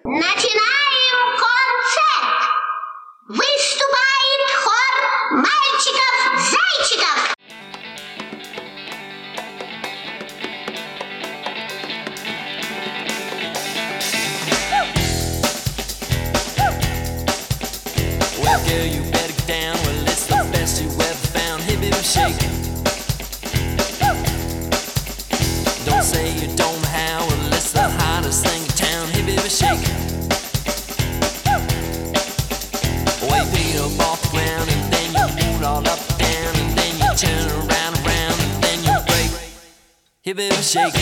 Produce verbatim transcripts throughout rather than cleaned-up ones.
Начинаем концерт! Выступает хор мальчиков-зайчиков! Well, girl, you better get down. Well, it's the best you ever found. Hey, baby, shake. Don't say you don't know how. Well, it's the hottest thing in town. Hey, baby, shake. Way beat up off the ground, and then you move all up and down, and then you turn around and around, and then you break. Hey, baby, shake.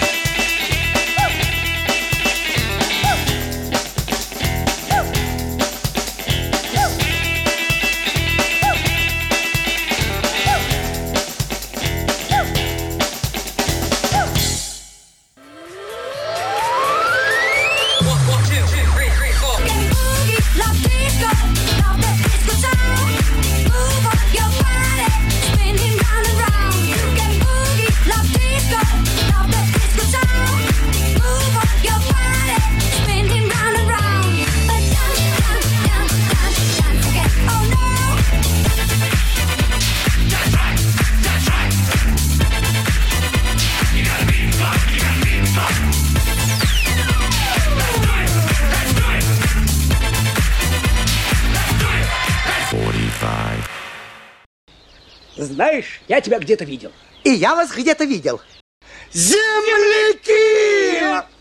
Знаешь, я тебя где-то видел. И я вас где-то видел. Земляки!